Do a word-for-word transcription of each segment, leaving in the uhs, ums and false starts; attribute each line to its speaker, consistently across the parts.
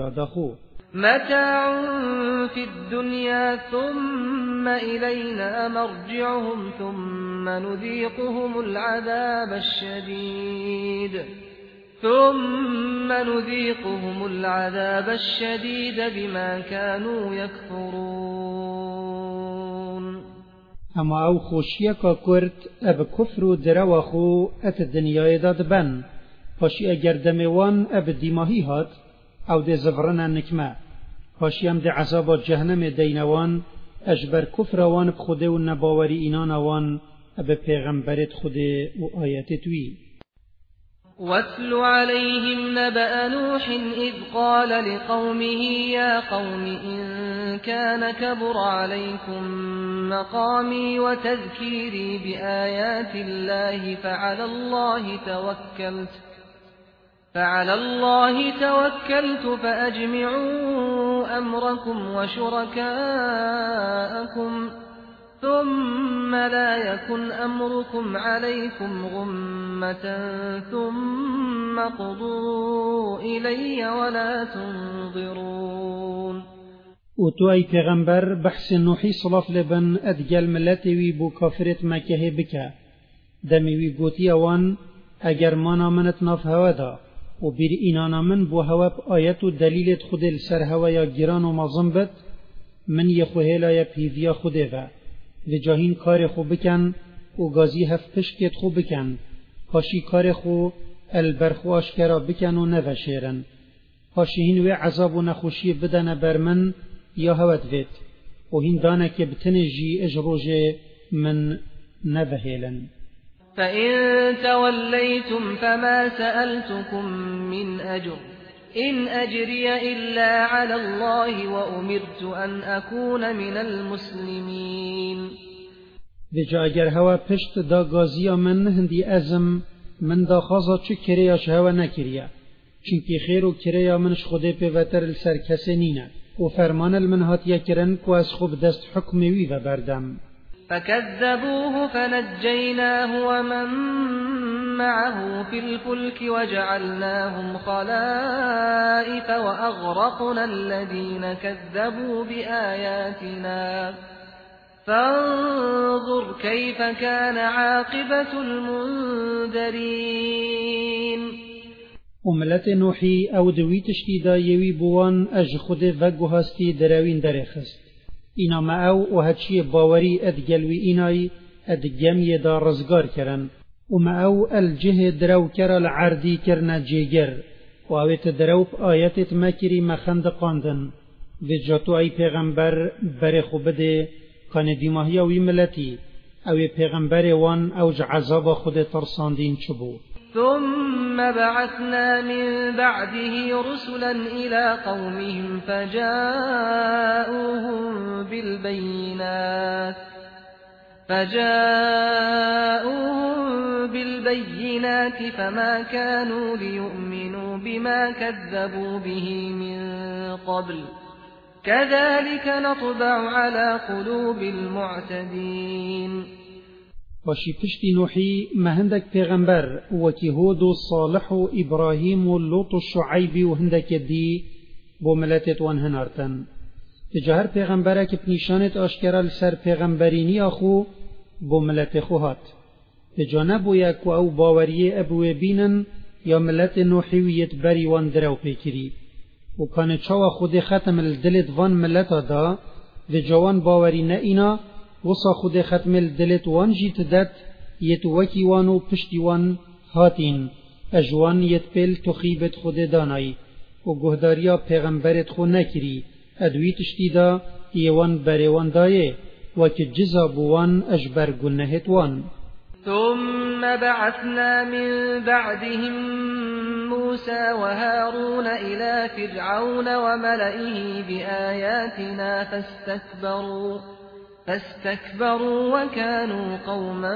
Speaker 1: متاع في الدنيا ثم إلينا مرجعهم ثم نذيقهم العذاب الشديد ثم نذيقهم العذاب الشديد بما كانوا يكفرون.
Speaker 2: اما او خوشیکا کرد اب کفر و درو خو ات دنیای داد بن پاشی اگر دمیوان اب دیماهی هات او ده زفرن نکمه پاشی هم ده عذاب جهنم دینوان اجبر کفر وان بخوده و نباوری اینان وان اب پیغمبرت خوده و آیت توی.
Speaker 1: واتل عليهم نبأ نوح إذ قال لقومه يا قوم إن كان كبر عليكم مقامي وتذكيري بآيات الله فعلى الله توكلت فعلى الله توكلت فأجمعوا أمركم وشركاءكم ثم لا يكن أمركم عليكم غمة ثم قضوا إلي ولا تنظرون.
Speaker 2: و تو ای پیغمبر بحث نوحی صلاف لبن ادگل ملتوی بو کافرت مکه بکه دمیوی گوتی اوان اگر مانا منت ناف هوا دا و بیر اینانا من بو هوا آیت و دلیلت خود لسر هوا یا گیران و مظم بد من یخوهیلا یا پیویا خوده و و جاهین کار خو بکن و گازی هفت پشکت خو بکن پاشی کار خو البرخو آشکرا بکن و نوشیرن پاشی هین و عذاب و نخوشی بدن برمن یا هوت وید و هین دانه که بتنجی اجروج من نوهیلن.
Speaker 1: فإن توليتم فما سألتكم من أجر إن أجري إلا على الله وأمرت أن أكون من المسلمين.
Speaker 2: بجا اگر هوا پشت دا گازیا من هندی ازم من دا خازا چه کریاش هوا نکریا چونکی خیر و کریا منش خوده پی وطر لسر کسی نینه و فرمان المنهات یکرن که از خوب دست حکموی و بردم.
Speaker 1: فكذبوه فنجيناه ومن معه في الفلك وجعلناهم خلائف وأغرقنا الذين كذبوا بآياتنا فانظر كيف كان عاقبة المنذرين.
Speaker 2: وملت نوحی او دوی تشتیدا یوی بوان اج خود وگو هستی دروین درخست اینا ما او و هدشی باوری ادگلوی اینای ادگمی دا رزگار کرن و ما او الجه درو کرا عردی کرنا جیگر و اویت درو پا آیتت مکری مخند قاندن بجاتو ای پیغمبر بر خوبده کان دیماهی اوی ملتی اوی پیغمبر وان اوج عذاب خود ترساندین چبو.
Speaker 1: ثم بعثنا من بعده رسلا إلى قومهم فجاءوهم بالبينات فجاءوهم بالبينات فما كانوا ليؤمنوا بما كذبوا به من قبل كذلك نطبع على قلوب المعتدين.
Speaker 2: وشي پشتی نوحی مهندک پیغمبر وکی هود و صالح و ابراهیم و لوط و شعیب و هندک دی بو ملتت وان هنارتن تجاهر پیغمبره که پنیشانت آشکرال سر پیغمبرینی آخو بو ملت خوهات تجانب و یک و او باوری ابو بینن یا ملت نوحیویت بری وان درو پیکری و کان چاو خود ختم الدلت وان ملت دا و جوان باوری نه اینا وصا خود ختم الدلت وان جیت دت یت وکی وانو پشتی وان هاتین اجوان یت پل تخیبت خود دانای و گهداریا پیغمبرت خو نکری ادوی تشتیدا یوان بریوان دایه وکی جزا بوان اجبر گنهت وان.
Speaker 1: ثم بعثنا من بعدهم موسى وهارون إلى فرعون وملئه بآياتنا فاستكبروا فاستكبروا وكانوا قوما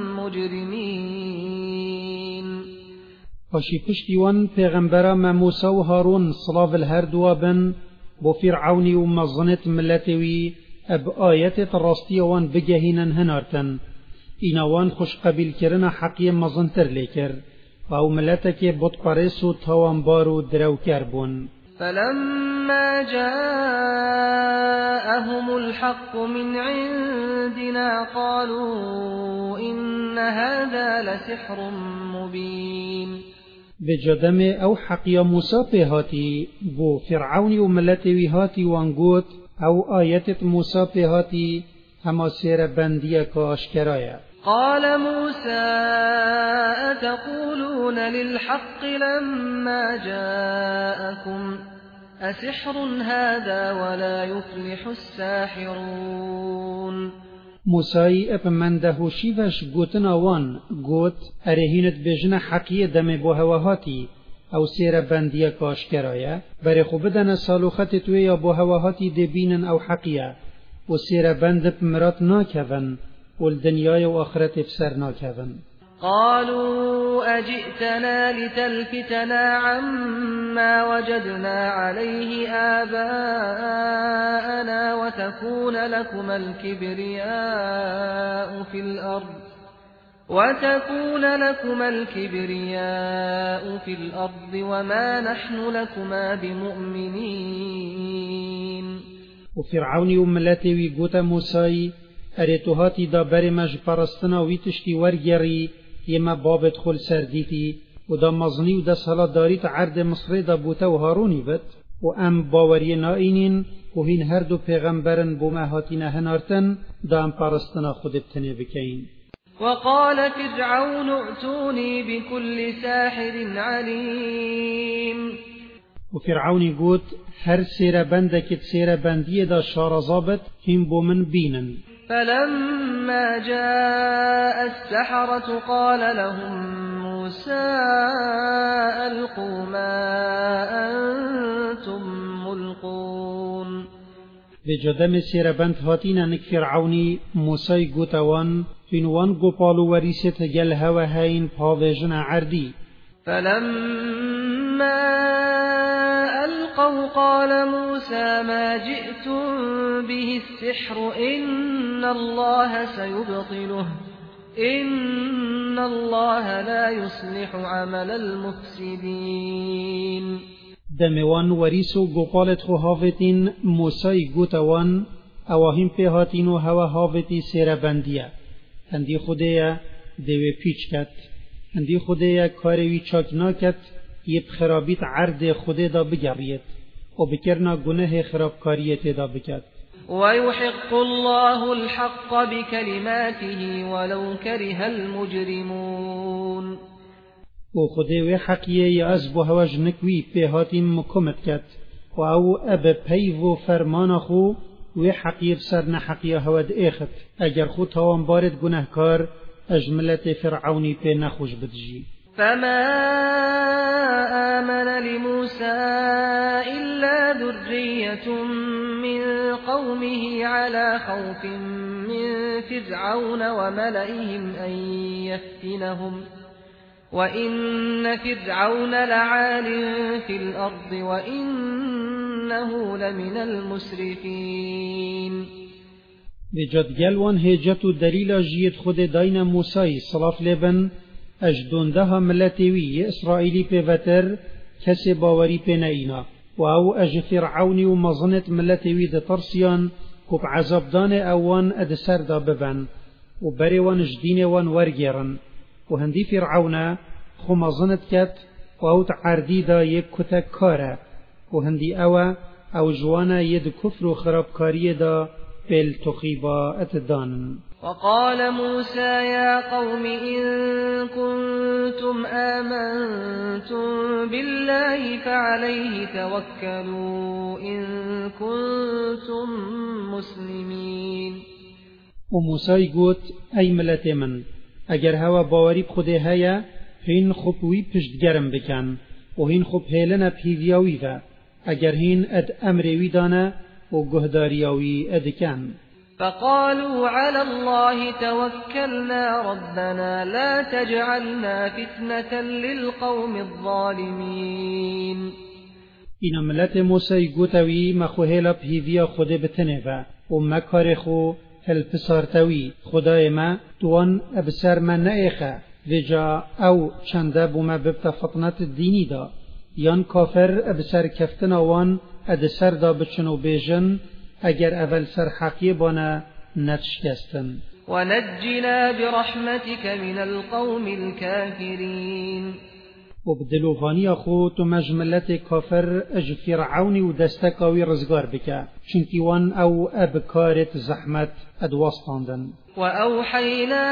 Speaker 1: مجرمين.
Speaker 2: وشي پشتی وان پیغمبرا ما موسى و هارون صلاف الهر دوابن بو فرعونی و مظنت ملتوی اب آیت الراستی وان بگهینن هنارتن اینا وان خوش قبیل کرنا حقی مظنتر لیکر و او ملتا که بطپارس و تاوانبار و درو کربون.
Speaker 1: فلما جاءهم الحق من عندنا قالوا إن هذا لسحر مبين.
Speaker 2: بجدم او حقيا موسى بهاتي بو فرعون وملتي هاتي وانقوت او آيات موسى بهاتي هما سير بندية كاشكرايا.
Speaker 1: قال موسى أتقولون للحق لما جاءكم أسحر هذا ولا يفلح الساحرون.
Speaker 2: موسى ابمنده شيفش قوتنا وان قوت ارهينت بجنا حقية دم بوهوهاتي او سير بندية كاشكرايا برخو بدن سالوخت تويا بوهوهاتي دبين او حقية و سير بند بمرات ناكفن والدنيا وآخرت بسر ناكفن.
Speaker 1: قالوا أجئتنا لتلفتنا عما وجدنا عليه آباءنا وتكون لكما الكبرياء في الأرض وتكون لكما الكبرياء في الأرض وما نحن لكما بمؤمنين.
Speaker 2: وفرعون وملاتي ويقوت موسى اريتوهاتي دا برمج پرستنا ويتشتي ورگري يما بابت خل سرديتي ودا مزني ودا صلاة داريت عرض مصر دا بوتا وهاروني بت وام باوري نائنين وهين هردو پیغمبرن بوما هاتينا هنارتن دا ام پرستنا خود بتنه بكين.
Speaker 1: وقال فرعون ائتوني بكل ساحر عليم.
Speaker 2: وفرعون يقول هر سير بندك سير بندية دا شارزابت هم بومن بينن.
Speaker 1: فلما جاء السحرة قال لهم موسى ألقوا ما أنتم ملقون.
Speaker 2: بجدم سير بند هاتين نك فرعوني موسى قوتوان فينوان قوبالو وريست جل هوا هين پاوجن عردي.
Speaker 1: فلما ألقوا قال موسى ما جئتم به السحر إن الله سيبطله إن الله لا يصلح عمل المفسدين.
Speaker 2: دموان وريسو قوبالت خو هافتين موسى قوتوان اواهين پهاتينو هوا هافتي سير بندية هندي خوديا دوي پیچ کت هندي خوديا کاروي چاك ناكت يب خرابيت عرض خودي دا بگريت وبكرنا گناه خرابكاريت دا بكت.
Speaker 1: ويحق الله الحق بكلماته ولو كره المجرمون.
Speaker 2: وخودي وحقيه يأزبو هواج نكوي بهاتين مكمت كت وأو أب بيفو فرمان خو وحقيه بسرنا حقيه هود اخت اگر خو توان بارد گناهكار اجملت فرعوني بي نخوش بدجي.
Speaker 1: فما آمن لموسى إلا ذرية من قومه على خوف من فرعون وملئهم أن يفتنهم وإن فرعون لعال في الأرض وإنه لمن المسرفين.
Speaker 2: بجد جلوان هجت دليل جيت خود دين موسى صلاف لبن اجدوندها ملتوي اسرائيلي بفتر كسي باوري بناينا واو اج فرعوني ومظنت ملتوي د ترسيان كوب عذاب دان اوان ادسر دا ببن وبريوان جدين وان ورگيرن وهندي فرعون خو مظنت كت واو تعردي دا يك كتا كارا وهندي اوا او جوانا يد كفر وخرابكاري دا بالتخيبا اتدانن.
Speaker 1: وقال موسى يا قوم إن كنتم آمنتم بالله فعليه توكلوا إن كنتم مسلمين.
Speaker 2: وموسى يقول أي ملت من اگر هوا باوری بخوده هيا هين خوبوی پشت گرم بکن و هين خوب هیلنا پیویاوی و اگر هين اد امروی دانه و گهداریاوی ادکن.
Speaker 1: فقالوا على الله توكلنا ربنا لا تجعلنا فتنة للقوم الظالمين.
Speaker 2: اینا ملت موسی گوتوی مخوهلا پیویا خود بتنه و و مکار خو هل پسارتوی خدای ما دوان ابسر من نایخه وجا او چنده بوما ببتا فطنت دینی دا یان کافر بسر کفتن وان اد سر دا بچنو بیجن اگر اول سر حقی بانه نتشکستن.
Speaker 1: ونجنا برحمتك من القوم الكافرين.
Speaker 2: وبدلوفاني أخو تمجملت كافر أج فرعوني ودستكاوي رزقار بك چونكي وان أو أبكارت زحمت أدواستاندن.
Speaker 1: وأوحينا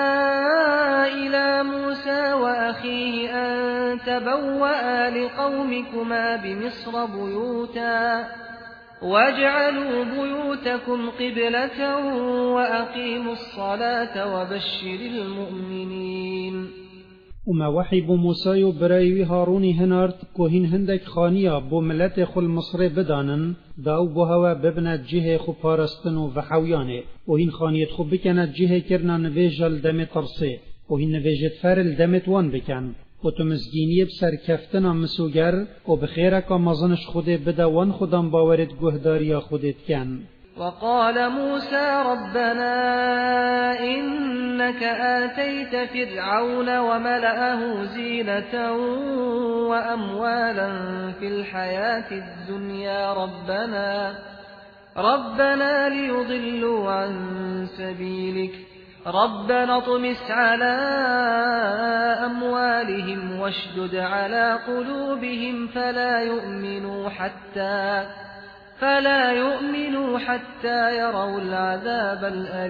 Speaker 1: إلى موسى وأخيه أن تبوأ لقومكما بمصر بيوتا واجعلوا بيوتكم قبلة وأقيموا الصلاة وبشر المؤمنين.
Speaker 2: وما وحي بو موسى برايوي هاروني هنارت كوهين هندك خانيا بو ملت خل مصر بدانن داو بو هوا ببنت جهه خو پارستن و وحويانه وهين خانيت خو بكنت جهه كرنا نويجل دم ترسي وهين نويجت فرل دمت وان بكن و تو مزگینی بسر کفتنا مسوگر و بخیرکا مزنش خود بده وان خودم باورد گهداریا خودت کن.
Speaker 1: وقال موسى ربنا إنك آتيت فرعون وملأه زينة وأموالا في الحياة الدنيا ربنا ربنا ليضلوا عن سبيلك ربنا اطمس على أموالهم واشدد على قلوبهم فلا يؤمنوا حتى فلا يؤمنوا حتى يروا العذاب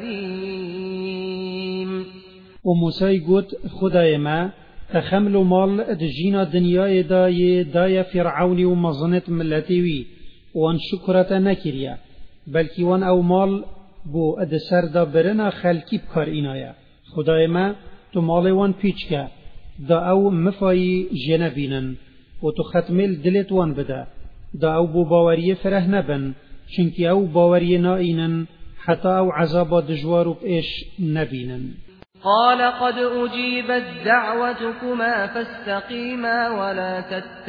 Speaker 1: الأليم.
Speaker 2: وموسى قلت خدای ما تخمل مال دجينا دنیای دای دای فرعونی و مزنت ملتیوی وان شکرت نکریا بلکی وان او مال بو اد سر دا برنا خلکی بکار اینایا. خدای ما تو مال وان پیچ که دا او مفایی جنبینن و تو ختمل دلت وان بده دا او بو باوری فره نبن چنکی او باوری نائینن حتی او عذاب دجوارو بإيش نبینن.
Speaker 1: قال قد أجيبت دعوتكما فاستقيما ولا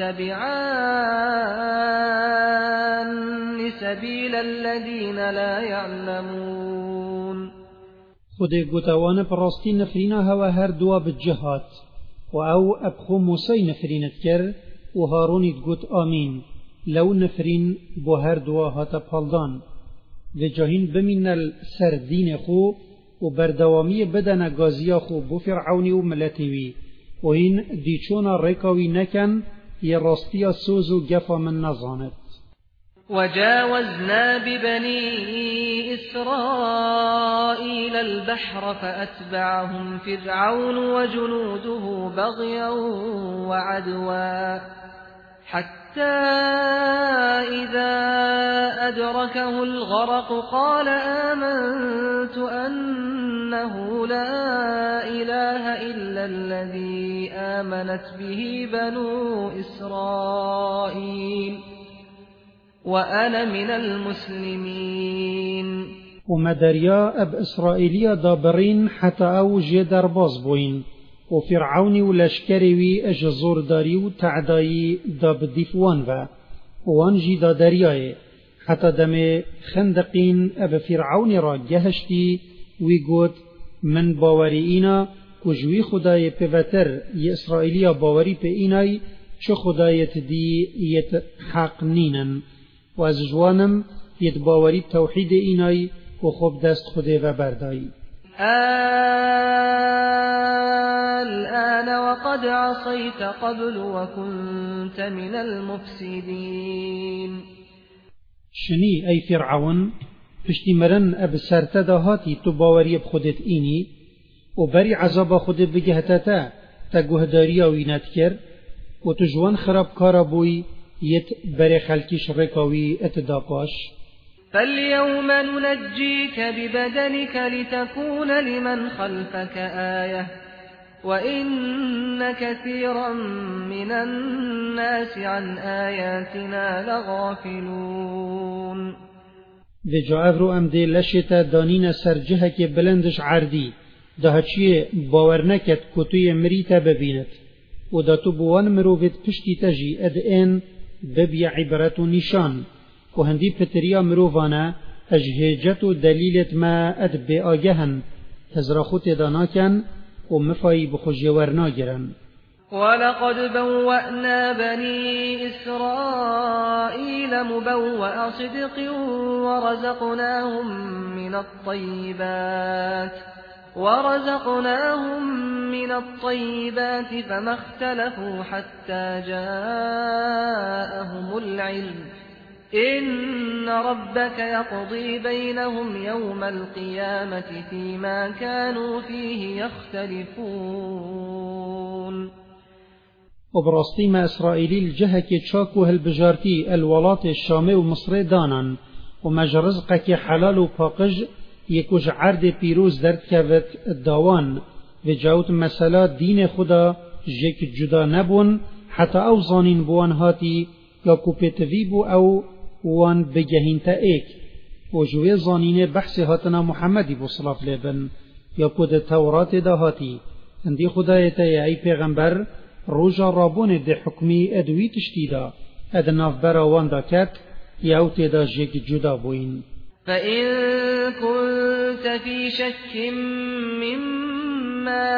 Speaker 1: تتبعان سبيل الذين لا يعلمون.
Speaker 2: خدای گوتوان پراستی نفرینا هوا هر دوا بالجهات و او ابخو موسی نفرینت کر و هارونیت گوت آمین لو نفرین بو هر دوا هاتا پالدان و جاهین بمین السر دین خو و بردوامی بدن گازیا خو بو فرعونی و ملتوی و این دیچونا ریکاوی نکن ی راستیا سوز و گفا من نزاند.
Speaker 1: وجاوزنا ببني إسرائيل البحر فأتبعهم فرعون وجنوده بغيا وعدوا حتى إذا أدركه الغرق قال آمنت أنه لا إله إلا الذي آمنت به بنو إسرائيل وأنا من المسلمين.
Speaker 2: ومدريا أب إسرائيلية دابرين حتى أو جدر بازبوين وفرعوني ولشكريوي أجزور داري وتعداي داب ديفوان و وانجي دا درياي حتى دم خندقين أب فرعوني را جهشتي ويقود من باورينا كجوي خداي بفتر ي إسرائيلية باوري بإيناي چه خدايت دي يتحق نينن و از جوانم يت باوري توحيد إيناي وخب دست خده و برداي.
Speaker 1: الآن وقد عصيت قبل وكنت من المفسدين.
Speaker 2: شني أي فرعون پشتی مرن اب سرتداهاتی تو باوری بخودت اینی و بری عذاب خودت بگهتتا تا گهداری آوینت کرد و تو جوان خراب کارا بوی یت بری خلکیش رکاوی اتداقاش.
Speaker 1: فاليوم ننجيك ببدنك لتكون لمن خلفك آية وإن كثيرا من الناس عن آياتنا لغافلون.
Speaker 2: و جاء رو ام دی لشتا دانین سرجه که بلندش عردی ده چیه باور نکد کتوی مریتا ببیند و ده تو بوان مروفت پشتی تجی اد این ببی عبرت و نشان و هندی پتریا مروفانا اجهجت و دلیلت ما اد بی آگهن تزراخوت داناکن و مفایی بخوشی ورناگرن.
Speaker 1: ولقد بوأنا بني إسرائيل مبوأ صدق ورزقناهم من الطيبات ورزقناهم من الطيبات فما اختلفوا حتى جاءهم العلم إن ربك يقضي بينهم يوم القيامة فيما كانوا فيه يختلفون.
Speaker 2: وبراستی ما اسرائیلی الجهه که چاکو هالبجارتی الولات الشامي ومصر دانان وما جرزقه که حلال و پاقج یکوش عرد پیروز درد کهوت داوان و جاوت مسئله دین خدا جک جدا نبون حتی او زانین بوان هاتی یا کوپتوی بو او وان بگهین تا ایک و جوی زانین بحث هاتنا محمدی بو صلاف لیبن یا کود تورات دا هاتی اندی خدایتا یا ای پیغمبر روژا رابون ده حکمی ادوی تشتیدا ادناف برا وان دا کت یا او تیدا جک جدا بوین.
Speaker 1: فإن كنت في شك مما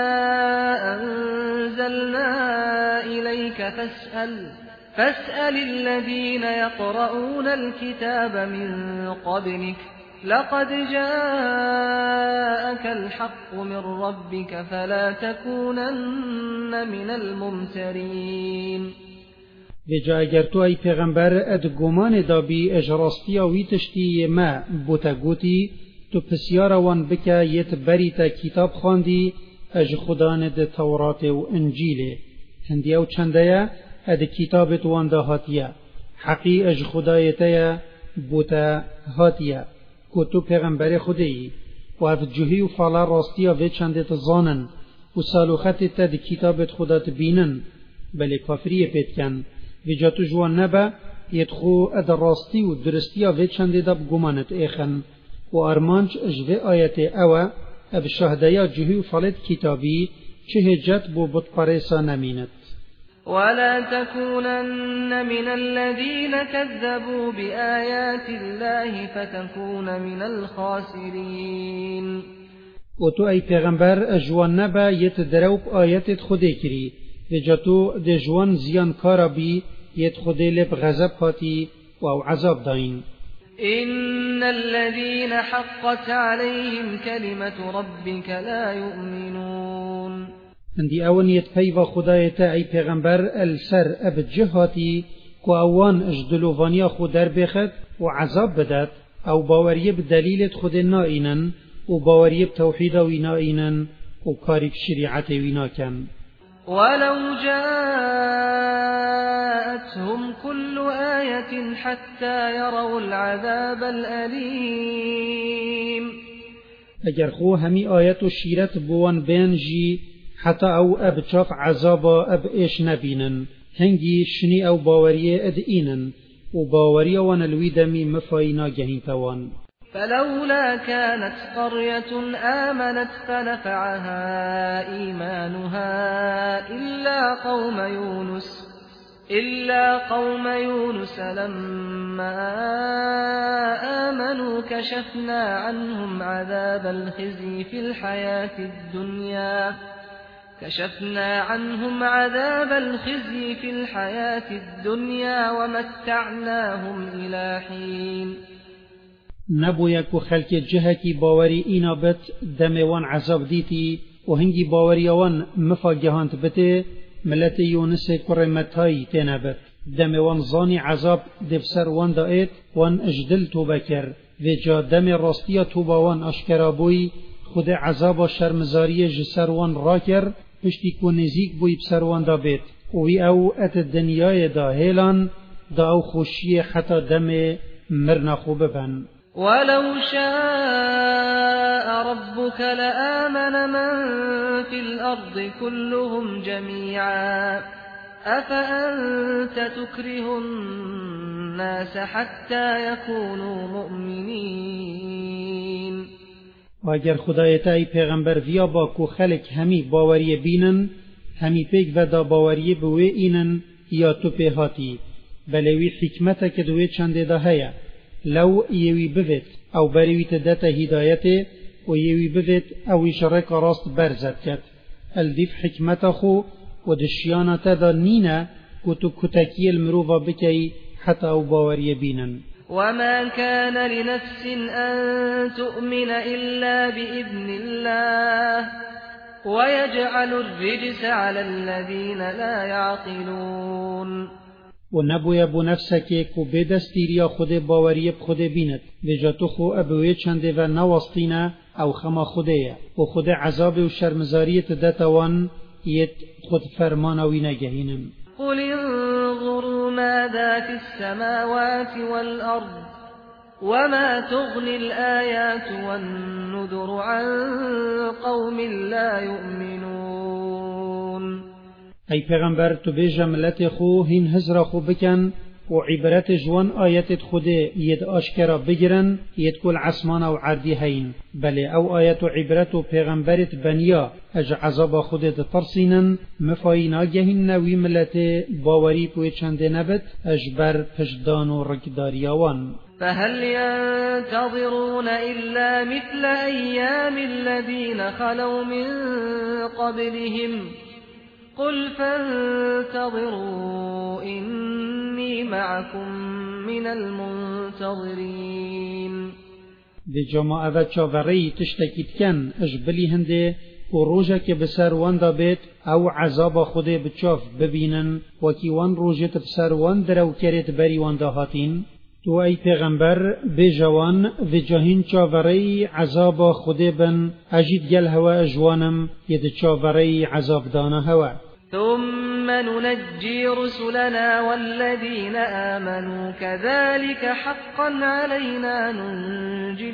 Speaker 1: أنزلنا إليك فاسأل فاسأل الذين يقرؤون الكتاب من قبلك لقد جاءك الحق من ربك فلا تكونن من الممترين.
Speaker 2: وجا اگر تو ای پیغمبر اد گمان دابی اجراستی وی تشتی ما بوتا گوتی تو پسیار وان بکا یت بریتا کتاب خواندی اج خدان ده تورات و انجیل هندی او چنده اد کتابت وان ده هاتیه حقی اج خدایتا بوتا هاتیه که تو پیغمبر خودی و اف جوهی و فالا راستی و چنده تزانن و سالوخت تا ده کتابت خدات بینن بلی کافری پیت کن ویجا تو جوان نبا یدخو اد راستی و درستی و چنده دب گمانت ایخن و ارمانج اجوه آیت اوه اب شهدایا جهی و فالت کتابی چه هجت بو بط پریسا نمینت.
Speaker 1: ولا تكونن من الذين كذبوا بآيات الله فتكون من الخاسرين.
Speaker 2: و تو ای پیغمبر اجوان نبا یت دروب آیتت خوده کری ویجا تو ده جوان زیان کارا بی یت خوده لب غضب هاتی و او عذاب داین.
Speaker 1: إن الذين حقت عليهم كلمة ربك لا يؤمنون.
Speaker 2: اندی اون یت پیوا خدایتا ای پیغمبر السر اب جهاتی که اوان اجدلووانیا خود در بخد و عذاب بدد او باوریب دلیلت خود نائینن و باوریب توحید وی نائینن و کاریب شریعت وی ناکن.
Speaker 1: ولو جاءتهم كل آية حتى يروا العذاب الأليم.
Speaker 2: اگر خو همی آیت و شیرت بوان بینجی حتی او اب چاف عذابا اب ایش نبینن هنگی شنی او باوریه اد اینن و باوریه وان الویدمی مفاینا گهین توان.
Speaker 1: فلولا كانت قرية آمنت فنفعها إيمانها إلا قوم يونس إلا قوم يونس لما آمنوا كشفنا عنهم عذاب الخزي في الحياة الدنيا كشفنا عنهم عذاب الخزي في الحياة الدنيا ومتعناهم إلى حين.
Speaker 2: نبویا که خلق جهه کی باوری اینا بت دموان عذاب دیتی و هنگی باوری وان مفاجهانت بته ملت یونس کرمتهایی تنبت دموان زانی عذاب دفسر وان دائت وان اجدل توبه کر و جا دم راستی توبه وان اشکرابوی خود عذاب شرمزاری جسر وان را کر پشتی که نزیک بوی بسر وان دا بیت وی او ات دنیای دا هیلان دا او خوشی حتی دم مرنا خوبه بن.
Speaker 1: ولو شاء ربك لآمن من في الأرض كلهم جميعا أفأنت تكره الناس حتى يكونوا مؤمنين.
Speaker 2: و اگر خدایت ای پیغمبر ویا با کو خلق همی باوری بینن همی پیگ و دا باوری بوی اینن یا تو پیهاتی بلوی حکمت که دوی چنده دا هیا لو یوی بوید او بروی تدت هدایت و یوی بوید او شرک راست برزد کد الدیف حکمت خو ودشيانا تدا نينا كتو كتاكي المروفا بكي حتى أو باوري بينا.
Speaker 1: وما كان لنفس أن تؤمن إلا بإذن الله ويجعل الرجس على الذين لا يعقلون.
Speaker 2: ونبو يبو نفسك كو بدستيريا خود باوري بخود بينت بجاتو خو أبوي چنده و نواستينا أو خما خودية و خود عذاب و شرمزارية داتوان يت خود فرمانا وينجهينم.
Speaker 1: قل انظروا ماذا في السماوات والأرض وما تغني الآيات والنذر عن قوم لا يؤمنون.
Speaker 2: أي پیغمبر تو بيجا ملت خو هين هزرا خو بكن و عبرت جوان آيات خود يد آشكرا بگرن يد كل عصمان و عردي هين بل او آيات عبرت و پیغمبرت بنيا اج عذاب خود ترسينن مفاينا جهن نوي ملت باوري پوي چند نبت اجبر پشدان و ركدارياوان.
Speaker 1: فهل ينتظرون إلا مثل أيام الذين خلوا من قبلهم قل فانتظروا إني معكم من المنتظرين.
Speaker 2: دی جماعت چاوری تشتکید کن اجبلی هنده و روزه که بسر وان دابت او عذاب خود بچاف ببینن و کی وان روزت بسر وان درو کرد بری وان دهاتین. تو ای پیغمبر بجوان و جاهین چاوری عذاب خود بن اجید گل هوا اجوانم ید چاوری عذاب دانه هوا.
Speaker 1: ثم ننجي رسلنا والذين آمنوا كذلك حقا علينا ننجي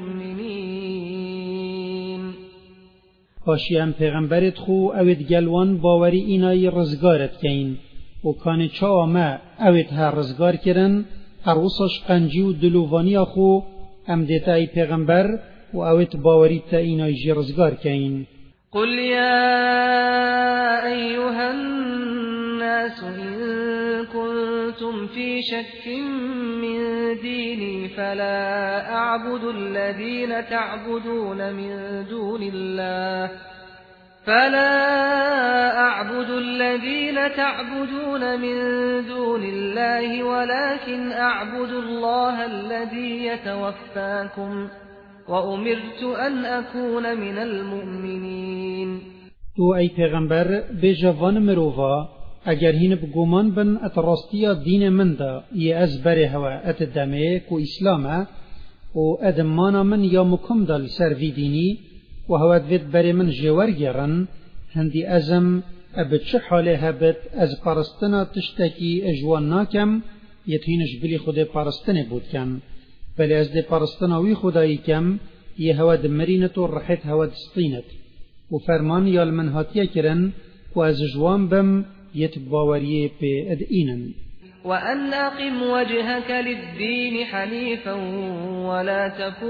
Speaker 1: المؤمنين.
Speaker 2: هاشیم پیغمبرت خو اوید گلوان باوری اینای رزگارت کین و کان چا ما اوید ها رزگار کرن عروسش قنجی و دلووانی خو ام دیتا ای پیغمبر و اوید باوری تا اینای جی رزگار کین.
Speaker 1: قل يا أيها الناس إن كنتم في شك من ديني فلا أعبد الذين تعبدون من دون الله فلا أعبد الذين تعبدون من دون الله ولكن أعبد الله الذي يتوفاكم وأمرت أن أكون من المؤمنين.
Speaker 2: تو ای پیغمبر بجوان مروفا اگر هین بگومان بن اتراستیا دین من دا یه از بره هوا ات دمه کو اسلامه و ادمانا من یا مکم دال سروی دینی و هوا دوید بره من جوار گرن هندی ازم اب چه حاله هبت از پارستنا تشتکی اجوان ناکم یتینش بلی خود پارستنه بود کم بلی از دی پارستناوی خدایی کم یه هوا دمرینت و رحت هوا دستینت و فرمان یال منهاتیه کرن و از جوان بم یت باوریه پی ادئینن.
Speaker 1: وأن أقم وجهك للدين حنيفا ولا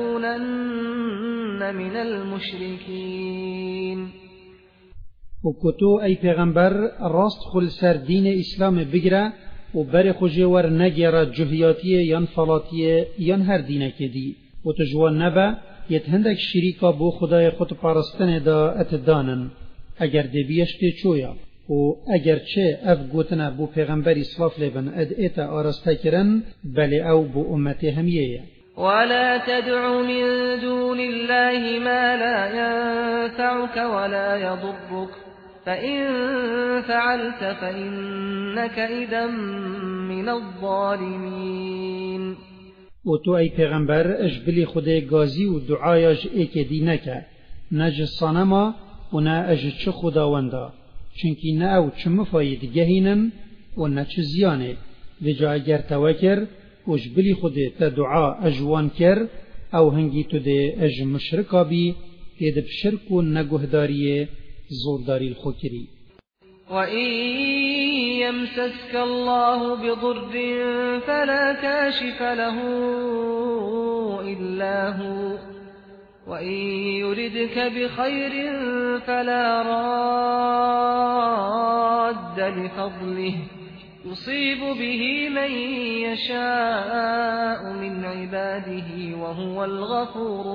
Speaker 1: تكونن من المشركين.
Speaker 2: وكتو أي پیغمبر راست خل سر دين إسلام بگره و بر خوجه ور نگیره جهیاتیه یان فلاتیه یان هر دینه که دی و تجوان نبه یت هندک شریکا بو خدای خود پارستن دا اتدانن اگر دی بیشتی چویا و اگر چه اف گوتنا بو پیغمبری صلاف لیبن اد ایتا آرسته کرن بلی او بو امتی همیه.
Speaker 1: ولا تدع من دون الله ما لا ينفعك ولا يضرك فإن فعلت فإنك إذا من الظالمين.
Speaker 2: و تو ای پیغمبر اجبلی خود گازی و دعایش ایک دی نکه نج صنما و نه اج چه خداوندا چونکی نه او چه مفاید گهینن و نه چه زیانه و جا اگر توکر اجبلی خود تا دعا اجوان کر او هنگی تو ده اج مشرکا بی تیدب شرک و نگهداری زورداری الخوکری.
Speaker 1: وَإِن يَمْسَسْكَ اللَّهُ بِضُرٍّ فَلَا كَاشِفَ لَهُ إِلَّا هُوَ وَإِن يُرِدْكَ بِخَيْرٍ فَلَا رَادَّ لِفَضْلِهِ يُصِيبُ بِهِ مَن يَشَاءُ مِنْ عِبَادِهِ وَهُوَ الْغَفُورُ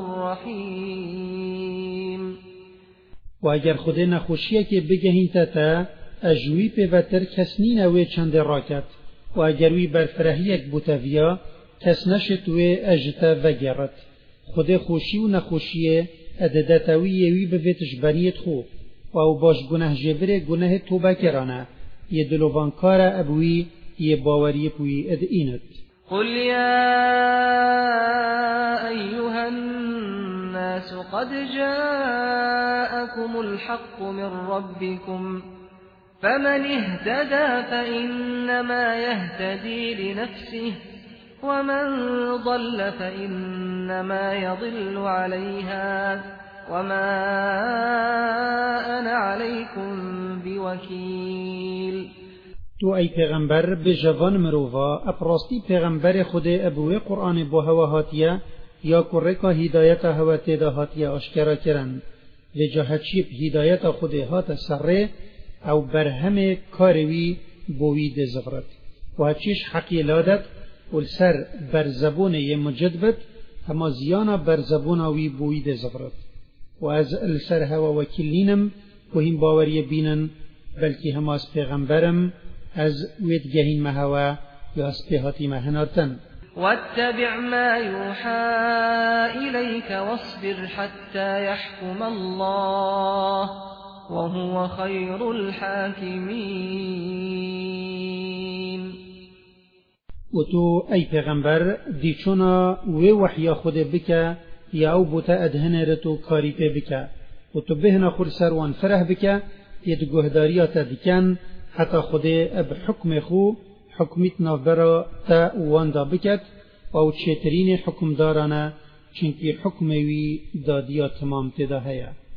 Speaker 1: الرَّحِيمُ.
Speaker 2: و اگر خود نخوشیه که بگهین تا تا اجوی پیوتر کس نین اوی چند راکت و اگروی برفرهیک بوتویا کس نشت وی اجتا وگرت خود خوشی و نخوشی اددتوی یوی بویتش بریت خو و او باش گناه جبره گناه توبه کرانه یه دلوانکار ابوی یه باوری پوی اد اینت.
Speaker 1: قل يا أيها الناس قد جاءكم الحق من ربكم فمن اهتدى فإنما يهتدي لنفسه ومن ضل فإنما يضل عليها وما أنا عليكم بوكيل.
Speaker 2: تو ای پیغمبر به جوان مروفا اپراستی پیغمبر خود ابوی قرآن با هوا هاتیه یا کرکا هدایت هوا تیدا هاتیه اشکرا کرن و جهچیب هدایت خود هات سره او برهم کاروی بوی دزغرد و هچیش حقی لادت والسر برزبون ی مجدبت اما زیانا برزبون وی بوی دزغرد و از السر هوا وکلینم و هم باوری بینن بلکی هم از پیغمبرم از وید جهین مهوا یا از پیهاتی مهنارتن.
Speaker 1: واتبع ما يوحى إليك واصبر حتى يحكم الله وهو خير الحاكمين.
Speaker 2: و تو ای پیغمبر دیچونا وی وحیا خود بکا یا او بوتا ادهنه رتو کاری پی بکا و تو بهنا خورسر وان فرح بکا ید گهداریات دکن حتی خود اب حکم خو حکمیت نافبرا تا واندا بکت و او چیترین حکم دارانه چنکی حکموی دادیا تمام تدا هیا.